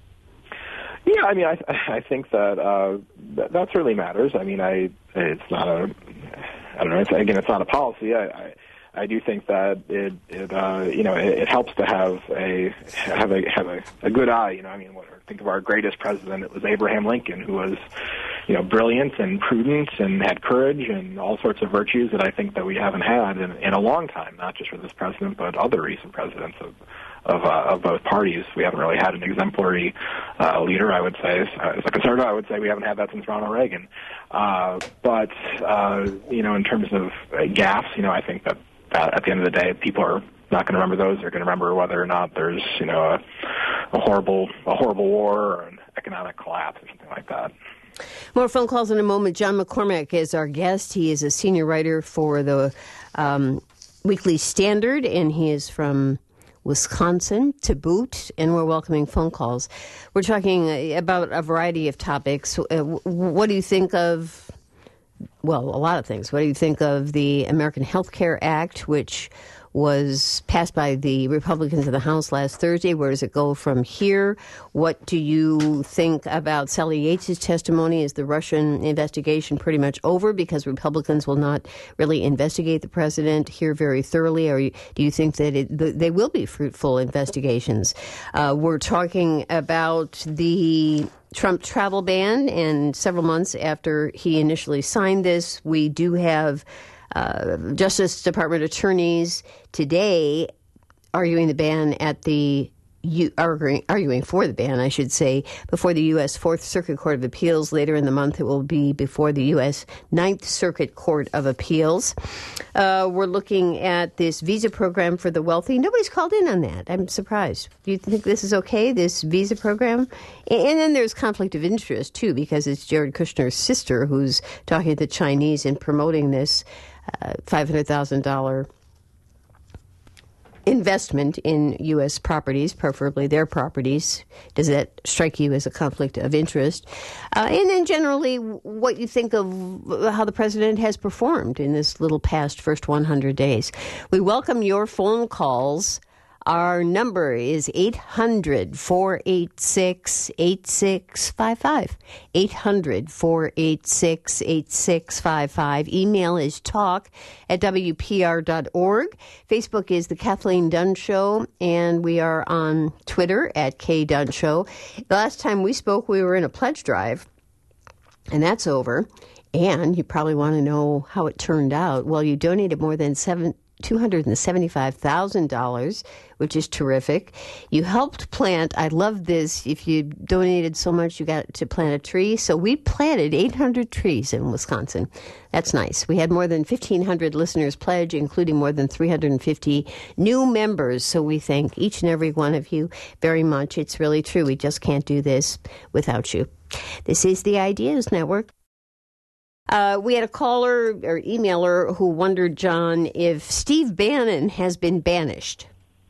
[SPEAKER 2] Yeah, I mean, I I think that uh, that, that certainly matters. I mean, I it's not a I don't know. It's, again, it's not a policy. I. I I do think that it, it uh, you know, it, it helps to have a have a have a, a good eye. You know, I mean, what, think of our greatest president. It was Abraham Lincoln, who was, you know, brilliant and prudent and had courage and all sorts of virtues that I think that we haven't had in, in a long time. Not just for this president, but other recent presidents of of, uh, of both parties. We haven't really had an exemplary uh, leader. I would say, as a conservative, I would say we haven't had that since Ronald Reagan. Uh, but uh, you know, in terms of uh, gaffes, you know, I think that. Uh, at the end of the day, people are not going to remember those. They're going to remember whether or not there's, you know, a, a horrible, a horrible war or an economic collapse or something like that.
[SPEAKER 1] More phone calls in a moment. John McCormick is our guest. He is a senior writer for the um, Weekly Standard, and he is from Wisconsin to boot, and we're welcoming phone calls. We're talking about a variety of topics. Uh, what do you think of, well, a lot of things. What do you think of the American Health Care Act, which was passed by the Republicans in the House last Thursday? Where does it go from here? What do you think about Sally Yates' testimony? Is the Russian investigation pretty much over because Republicans will not really investigate the president here very thoroughly? Or do you think that it, they will be fruitful investigations? Uh, we're talking about the Trump travel ban, and several months after he initially signed this, we do have Uh, Justice Department attorneys today arguing the ban at the U, arguing, arguing for the ban, I should say, before the U S Fourth Circuit Court of Appeals. Later in the month, it will be before the U S Ninth Circuit Court of Appeals. Uh, we're looking at this visa program for the wealthy. Nobody's called in on that. I'm surprised. Do you think this is okay, this visa program? And, and then there's conflict of interest, too, because it's Jared Kushner's sister who's talking to the Chinese and promoting this Uh, five hundred thousand dollars investment in U S properties, preferably their properties. Does that strike you as a conflict of interest? Uh, and then generally, what you think of how the president has performed in this little past first one hundred days. We welcome your phone calls. Our number is eight hundred, four eight six, eight six five five. eight hundred, four eight six, eight six five five. Email is talk at W P R dot org. Facebook is The Kathleen Dunn Show, and we are on Twitter at K Dunn Show. The last time we spoke, we were in a pledge drive, and that's over. And you probably want to know how it turned out. Well, you donated more than seven. two hundred seventy-five thousand dollars, which is terrific. You helped plant, I love this, if you donated so much, you got to plant a tree. So we planted eight hundred trees in Wisconsin. That's nice. We had more than fifteen hundred listeners pledge, including more than three hundred fifty new members. So we thank each and every one of you very much. It's really true. We just can't do this without you. This is the Ideas Network. Uh, we had a caller or emailer who wondered, John, if Steve Bannon has been banished.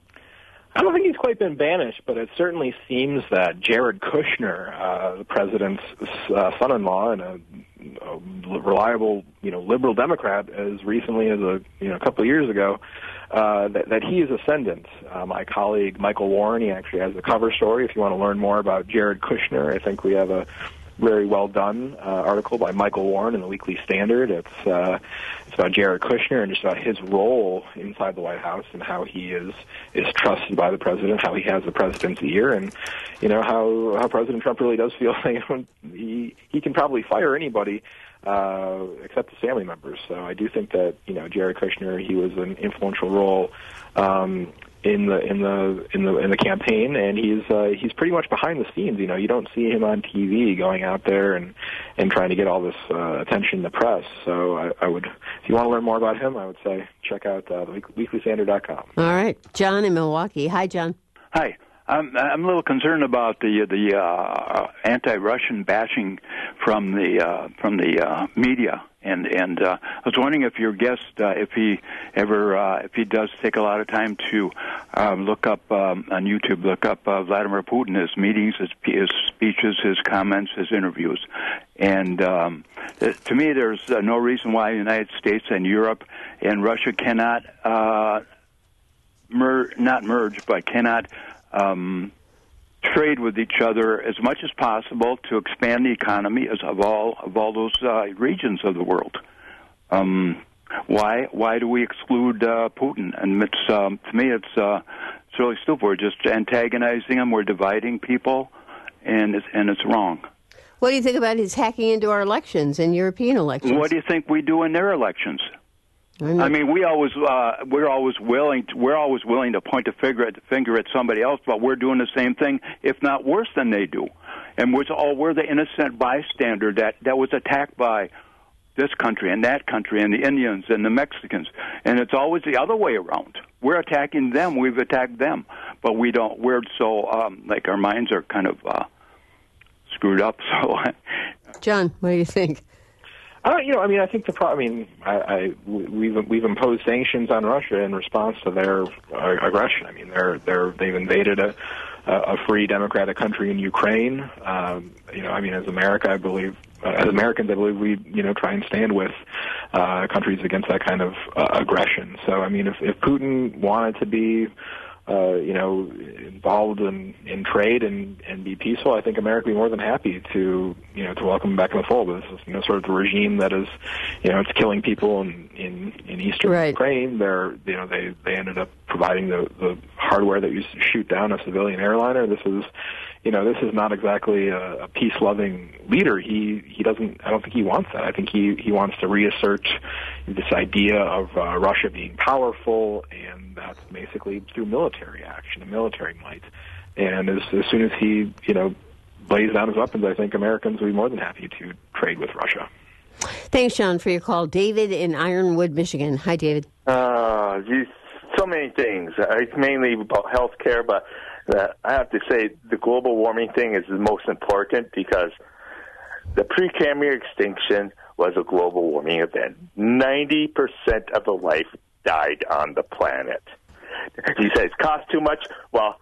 [SPEAKER 2] I don't think he's quite been banished, but it certainly seems that Jared Kushner, uh, the president's uh, son-in-law and a, a reliable, you know, liberal Democrat, as recently as a you know a couple of years ago, uh, that, that he is ascendant. Uh, my colleague Michael Warren, he actually has a cover story. If you want to learn more about Jared Kushner, I think we have a very well done uh, article by Michael Warren in the Weekly Standard. It's uh, it's about Jared Kushner and just about his role inside the White House and how he is is trusted by the president, how he has the president's ear, and you know how how President Trump really does feel like he he can probably fire anybody uh, except his family members. So I do think that you know Jared Kushner, he was an influential role Um, in the in the in the in the campaign, and he's uh, he's pretty much behind the scenes. You know, you don't see him on T V going out there and, and trying to get all this uh, attention in the press. So I, I would, if you want to learn more about him, I would say check out uh, the weekly standard dot com.
[SPEAKER 1] All right, John in Milwaukee. Hi, John.
[SPEAKER 6] Hi. I'm, I'm a little concerned about the the uh, anti-Russian bashing from the uh, from the uh, media, and and uh, I was wondering if your guest, uh, if he ever, uh, if he does take a lot of time to um, look up um, on YouTube, look up uh, Vladimir Putin, his meetings, his, his speeches, his comments, his interviews, and um, to me, there's uh, no reason why the United States and Europe and Russia cannot uh, mer- not merge, but cannot. Um, trade with each other as much as possible to expand the economy as of all of all those uh, regions of the world. Um, why why do we exclude uh, Putin? And it's um, to me it's uh, it's really stupid. We're just antagonizing him. We're dividing people, and it's, and it's wrong.
[SPEAKER 1] What do you think about his hacking into our elections and European elections?
[SPEAKER 6] What do you think we do in their elections? I mean, we always uh, we're always willing to, we're always willing to point a finger at, finger at somebody else, but we're doing the same thing, if not worse than they do. And we're all we're the innocent bystander that, that was attacked by this country and that country and the Indians and the Mexicans, and it's always the other way around. We're attacking them, we've attacked them, but we don't. We're so um, like our minds are kind of uh, screwed up. So,
[SPEAKER 1] John, what do you think?
[SPEAKER 2] Uh, you know, I mean, I think the pro- I mean, I, I we've we've imposed sanctions on Russia in response to their uh, aggression. I mean, they're they're they've invaded a a free democratic country in Ukraine. Um, you know, I mean, as America, I believe, uh, as Americans, I believe we you know try and stand with uh, countries against that kind of uh, aggression. So, I mean, if if Putin wanted to be Uh, you know, involved in, in trade and, and be peaceful, I think America would be more than happy to, you know, to welcome him back in the fold. This is, you know, sort of the regime that is, you know, it's killing people in, in, in eastern
[SPEAKER 1] right.
[SPEAKER 2] Ukraine. They're, you know, they, they ended up providing the, the hardware that used to shoot down a civilian airliner. This is, you know, this is not exactly a, a peace-loving leader. He, he doesn't, I don't think he wants that. I think he, he wants to reassert this idea of uh, Russia being powerful, and that's basically through military action and military might. And as, as soon as he, you know, lays down his weapons, I think Americans will be more than happy to trade with Russia.
[SPEAKER 1] Thanks, John, for your call. David in Ironwood, Michigan. Hi, David.
[SPEAKER 7] Uh, geez, so many things. It's mainly about health care, but uh, I have to say the global warming thing is the most important because the Precambrian extinction was a global warming event. ninety percent of the life died on the planet. He says, it costs too much. Well,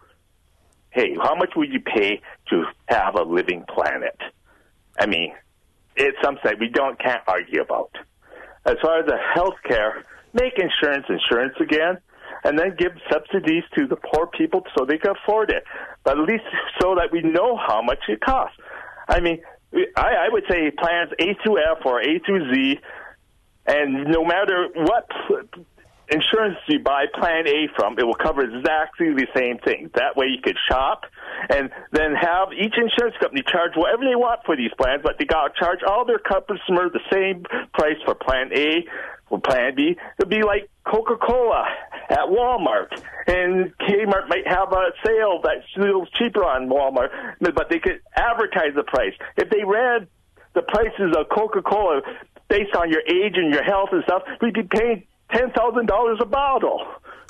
[SPEAKER 7] hey, how much would you pay to have a living planet? I mean, it's something we don't can't argue about. As far as the health care, make insurance insurance again, and then give subsidies to the poor people so they can afford it. But at least so that we know how much it costs. I mean, I, I would say plans A through F or A through Z, and no matter what insurance you buy plan A from, it will cover exactly the same thing. That way you could shop and then have each insurance company charge whatever they want for these plans, but they got to charge all their customers the same price for plan A, for plan B. It'd be like Coca-Cola at Walmart, and Kmart might have a sale that's a little cheaper on Walmart, but they could advertise the price. If they read the prices of Coca-Cola based on your age and your health and stuff, we'd be paying ten thousand dollars a bottle.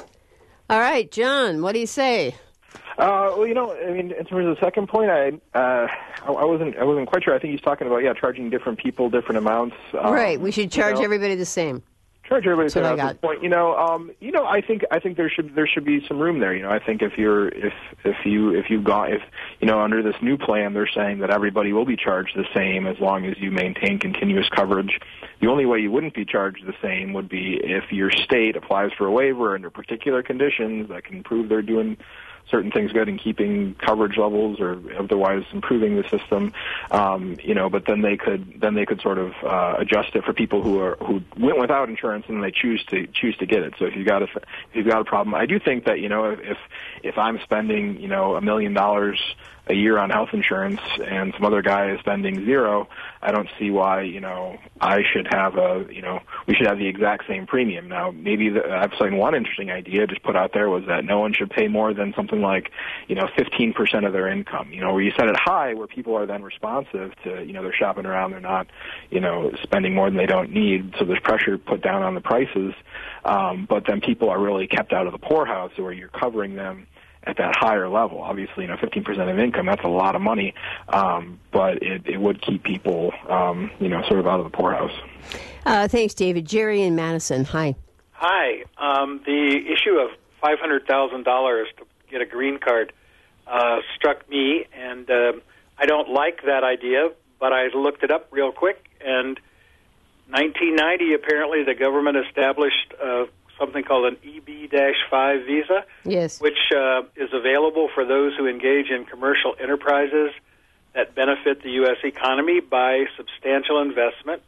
[SPEAKER 1] All right, John, what do you say?
[SPEAKER 2] Uh, well, you know, I mean, in terms of the second point, I, uh, I I wasn't, I wasn't quite sure. I think he's talking about, yeah, charging different people different amounts. Um,
[SPEAKER 1] right, we should charge
[SPEAKER 2] you know,
[SPEAKER 1] everybody the same.
[SPEAKER 2] Charge everybody the same
[SPEAKER 1] That's what I
[SPEAKER 2] at this point. You know, um, you know, I think, I think there should, there should be some room there. You know, I think if you're, if, if you, if you've got, if, you know, under this new plan, they're saying that everybody will be charged the same as long as you maintain continuous coverage. The only way you wouldn't be charged the same would be if your state applies for a waiver under particular conditions that can prove they're doing certain things good and keeping coverage levels or otherwise improving the system, um, you know. But then they could then they could sort of uh, adjust it for people who are who went without insurance and they choose to choose to get it. So if you got a if you've got a problem, I do think that you know if if I'm spending you know a million dollars a year on health insurance and some other guy is spending zero, I don't see why, you know, I should have a, you know, we should have the exact same premium. Now, maybe the, I've seen one interesting idea just put out there was that no one should pay more than something like, you know, fifteen percent of their income, you know, where you set it high where people are then responsive to, you know, they're shopping around, they're not, you know, spending more than they don't need, so there's pressure put down on the prices, um, but then people are really kept out of the poorhouse where you're covering them at that higher level. Obviously, you know, fifteen percent of income, that's a lot of money, um, but it, it would keep people, um, you know, sort of out of the poorhouse.
[SPEAKER 1] Uh, thanks, David. Jerry in Madison, hi.
[SPEAKER 8] Hi. Um, the issue of five hundred thousand dollars to get a green card uh, struck me, and um, I don't like that idea, but I looked it up real quick, and nineteen ninety, apparently, the government established uh, something called an E B five visa,
[SPEAKER 1] yes,
[SPEAKER 8] which uh, is available for those who engage in commercial enterprises that benefit the U S economy by substantial investment.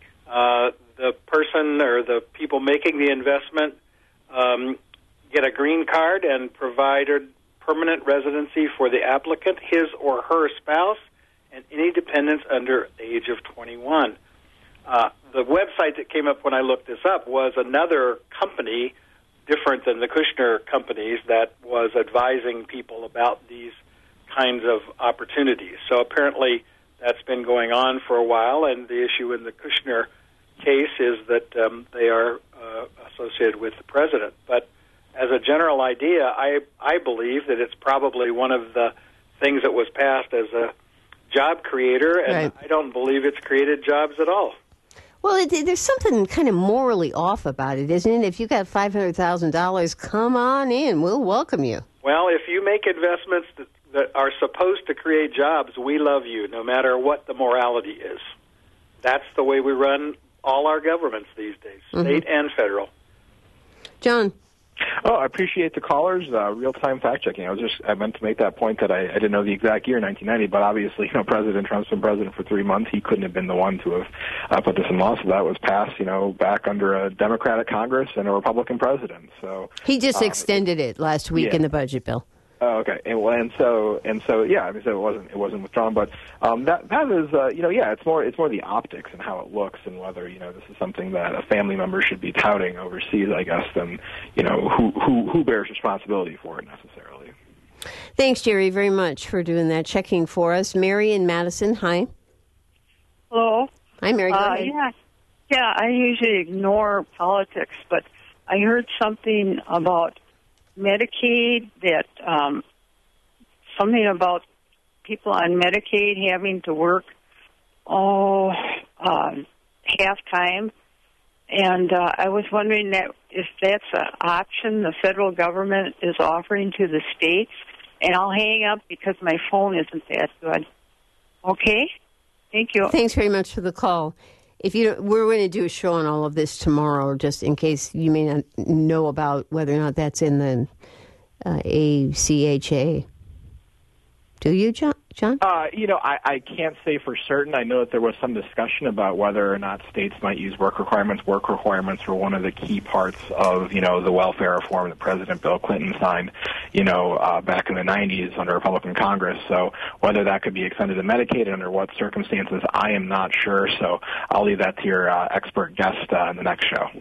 [SPEAKER 8] Uh, the person or the people making the investment um, get a green card and provided permanent residency for the applicant, his or her spouse, and any dependents under the age of twenty-one. Uh, the website that came up when I looked this up was another company, different than the Kushner companies, that was advising people about these kinds of opportunities. So apparently that's been going on for a while, and the issue in the Kushner case is that um, they are uh, associated with the president. But as a general idea, I, I believe that it's probably one of the things that was passed as a job creator, and
[SPEAKER 1] Right.
[SPEAKER 8] I don't believe it's created jobs at all.
[SPEAKER 1] Well, it, there's something kind of morally off about it, isn't it? If you got five hundred thousand dollars, come on in. We'll welcome you.
[SPEAKER 8] Well, if you make investments that, that are supposed to create jobs, we love you, no matter what the morality is. That's the way we run all our governments these days,
[SPEAKER 1] Mm-hmm.
[SPEAKER 8] state and federal.
[SPEAKER 1] John.
[SPEAKER 2] Oh, I appreciate the callers. Uh, real-time fact-checking. I was just I meant to make that point that I, I didn't know the exact year, nineteen ninety, but obviously, you know, President Trump's been president for three months. He couldn't have been the one to have uh, put this in law. So that was passed, you know, back under a Democratic Congress and a Republican president. So
[SPEAKER 1] He just
[SPEAKER 2] um,
[SPEAKER 1] extended it last week
[SPEAKER 2] yeah.
[SPEAKER 1] in the budget bill.
[SPEAKER 2] Oh, okay, and, and so and so, yeah. I mean, so it wasn't it wasn't withdrawn, but um, that that is, uh, you know, yeah. It's more it's more the optics and how it looks, and whether you know this is something that a family member should be touting overseas, I guess, than you know who who who bears responsibility for it necessarily.
[SPEAKER 1] Thanks, Jerry, very much for doing that checking for us. Mary in Madison, hi.
[SPEAKER 9] Hello.
[SPEAKER 1] Hi, Mary. Go
[SPEAKER 9] Uh,
[SPEAKER 1] ahead.
[SPEAKER 9] yeah, yeah. I usually ignore politics, but I heard something about Medicaid that um, something about people on Medicaid having to work oh uh, half time, and uh, I was wondering that if that's an option the federal government is offering to the states. And I'll hang up because my phone isn't that good. Okay. Thank you.
[SPEAKER 1] Thanks very much for the call. If you don't, we're going to do a show on all of this tomorrow, just in case you may not know about whether or not that's in the uh, A C H A. Do you, John? John?
[SPEAKER 2] Uh, you know, I, I can't say for certain. I know that there was some discussion about whether or not states might use work requirements. Work requirements were one of the key parts of, you know, the welfare reform that President Bill Clinton signed, you know, uh, back in the nineties under Republican Congress. So whether that could be extended to Medicaid and under what circumstances, I am not sure. So I'll leave that to your uh, expert guest uh, in the next show.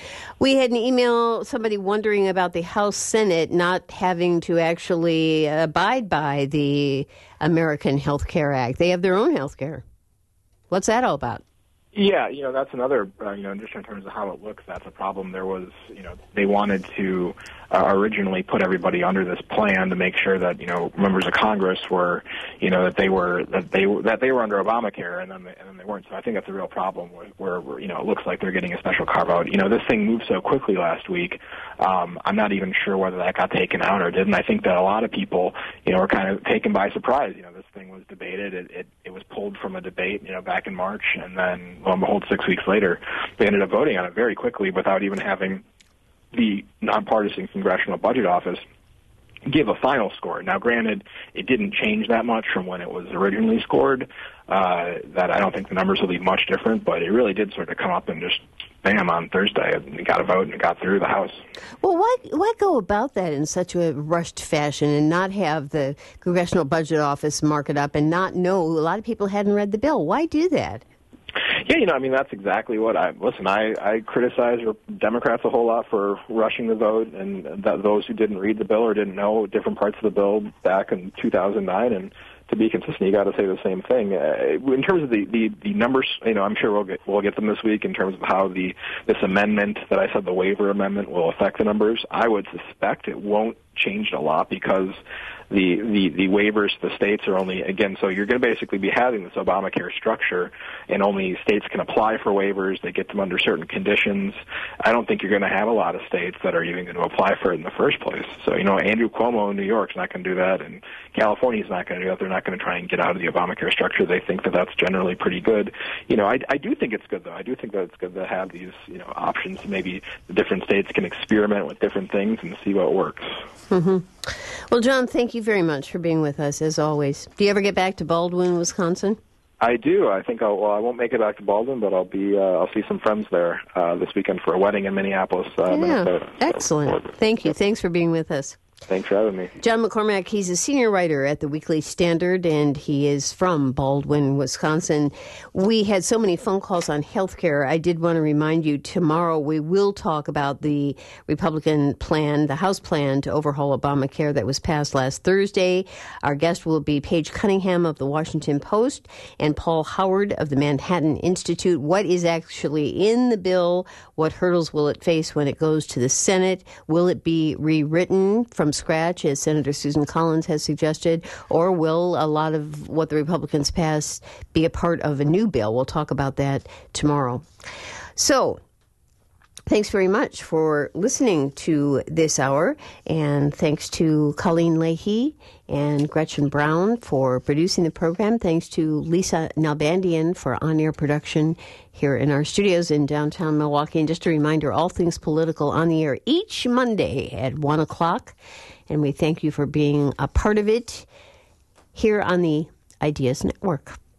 [SPEAKER 1] We had an email, somebody wondering about the House Senate not having to actually abide by the American Health Care Act. They have their own health care. What's that all about?
[SPEAKER 2] Yeah, you know, that's another, uh, you know, just in terms of how it looks, that's a problem. There was, you know, they wanted to uh, originally put everybody under this plan to make sure that, you know, members of Congress were, you know, that they were, that they were, that they were under Obamacare, and then they, and then they weren't. So I think that's a real problem where, where, you know, it looks like they're getting a special carve out. You know, this thing moved so quickly last week. Um, I'm not even sure whether that got taken out or didn't. I think that a lot of people, you know, were kind of taken by surprise. You know, this thing was debated. It, it, it was pulled from a debate, you know, back in March, and then, lo and behold, six weeks later, they ended up voting on it very quickly without even having the nonpartisan Congressional Budget Office give a final score. Now, granted, it didn't change that much from when it was originally scored. Uh, that I don't think the numbers will be much different, but it really did sort of come up and just bam on Thursday, and it got a vote and it got through the House.
[SPEAKER 1] Well, why why go about that in such a rushed fashion and not have the Congressional Budget Office mark it up and not know? A lot of people hadn't read the bill. Why do that?
[SPEAKER 2] Yeah, you know, I mean, that's exactly what I, listen, I, I criticize Democrats a whole lot for rushing the vote, and that those who didn't read the bill or didn't know different parts of the bill back in two thousand nine, and to be consistent, you got to say the same thing. Uh, in terms of the, the, the numbers, you know, I'm sure we'll get we'll get them this week in terms of how the this amendment that I said, the waiver amendment, will affect the numbers. I would suspect it won't change a lot because the, the, the waivers to the states are only, again, so you're going to basically be having this Obamacare structure, and only states can apply for waivers. They get them under certain conditions. I don't think you're going to have a lot of states that are even going to apply for it in the first place. So, you know, Andrew Cuomo in New York's not going to do that, and California's not going to do that. They're not going to try and get out of the Obamacare structure. They think that that's generally pretty good. You know, I, I do think it's good, though. I do think that it's good to have these, you know, options. Maybe the different states can experiment with different things and see what works.
[SPEAKER 1] Mm-hmm. Well, John, thank you very much for being with us, as always. Do you ever get back to Baldwin, Wisconsin?
[SPEAKER 2] I do. I think I'll, well, I won't make it back to Baldwin, but I'll be. Uh, I'll see some friends there uh, this weekend for a wedding in Minneapolis, uh,
[SPEAKER 1] yeah,
[SPEAKER 2] Minnesota.
[SPEAKER 1] Excellent. So, Thank you. Thanks for being with us.
[SPEAKER 2] Thanks for having me.
[SPEAKER 1] John McCormack, he's a senior writer at the Weekly Standard, and he is from Baldwin, Wisconsin. We had so many phone calls on health care. I did want to remind you, tomorrow we will talk about the Republican plan, the House plan to overhaul Obamacare that was passed last Thursday. Our guest will be Paige Cunningham of the Washington Post and Paul Howard of the Manhattan Institute. What is actually in the bill? What hurdles will it face when it goes to the Senate? Will it be rewritten from from scratch, as Senator Susan Collins has suggested, or will a lot of what the Republicans pass be a part of a new bill? We'll talk about that tomorrow. So, thanks very much for listening to this hour, and thanks to Colleen Leahy and Gretchen Brown for producing the program. Thanks to Lisa Nalbandian for on-air production here in our studios in downtown Milwaukee. And just a reminder, All Things Political on the air each Monday at one o'clock. And we thank you for being a part of it here on the Ideas Network.